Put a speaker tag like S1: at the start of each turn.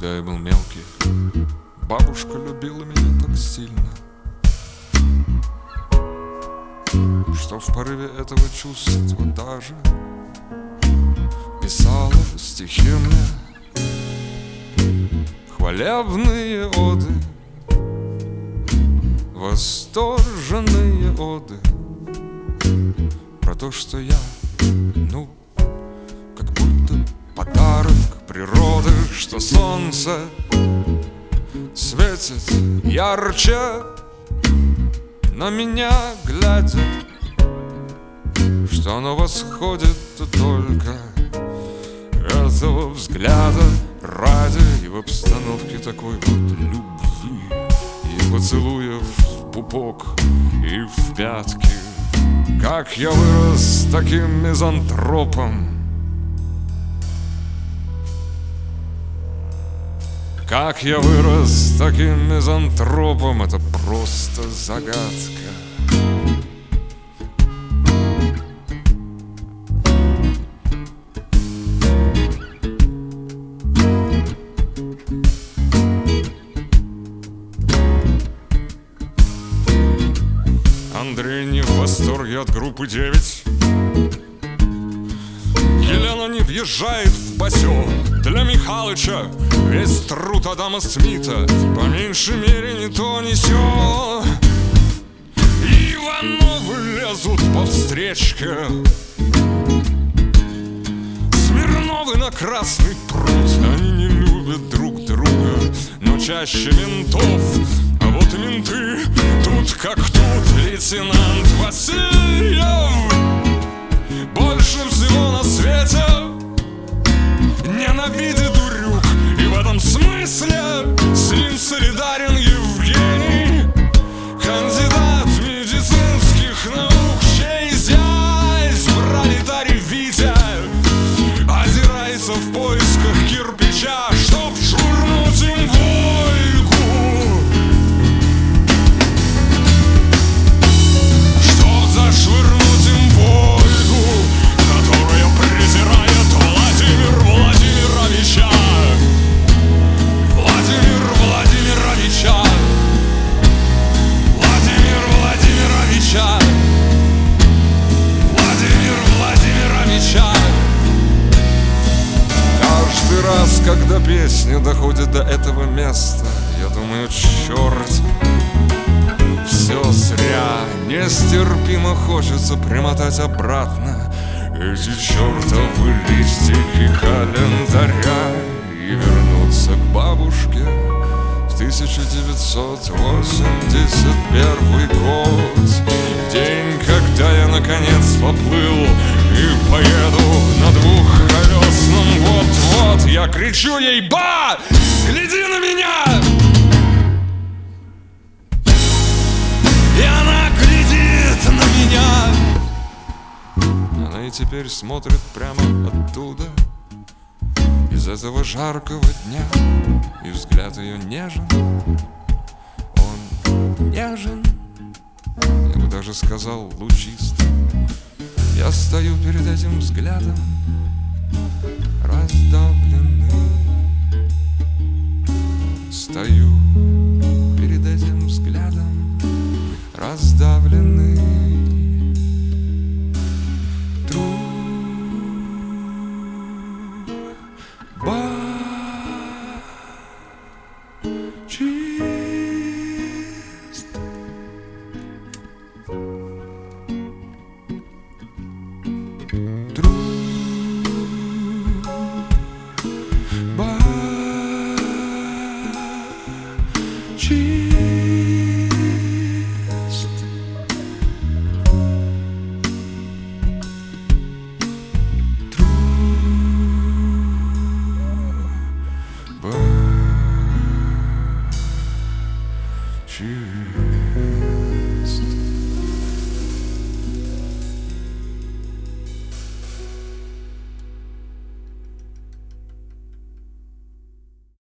S1: Когда я был мелкий, бабушка любила меня так сильно, что в порыве этого чувства даже писала стихи мне, хвалебные оды, восторженные оды про то, что я, как будто подарок природы, что солнце светит ярче на меня глядя, что оно восходит только этого взгляда ради, и в обстановке такой вот любви и поцелуев в пупок и в пятки. Как я вырос таким мизантропом, как я вырос таким мизантропом, это просто загадка. Андрей не в восторге от группы 9. Елена не въезжает в басё. Для Михалыча весь труд Адама Смита по меньшей мере не то не сё. Ивановы лезут по встречке, Смирновы на Красный пруд. Они не любят друг друга, но чаще ментов. А вот и менты, тут как тут лейтенант Васильев. Больше всего на свете ненавидит урюк, и в этом смысле с ним солидарен Евгений, кандидат медицинских наук, чей зять пролетарий Витя озирается в поисках кирпича, чтоб швырнуть им Вольгу, чтоб зашвырнуть им Вольгу, которая презирает Владимир Владимировича. Владимир Владимировича. Владимир Владимировича. Владимир Владимировича. Каждый раз, когда песня доходит до этого места, я думаю, черт, все зря. Нестерпимо хочется примотать обратно эти чертовы листики календаря и вернуться к бабушке в 1981 год, в день, когда я наконец поплыл и поеду на двухколесном. Вот-вот я кричу ей: ба, гляди на меня! И она глядит на меня. Она и теперь смотрит прямо оттуда, из этого жаркого дня, и взгляд ее нежен. Он нежен, я бы даже сказал лучист. Я стою перед этим взглядом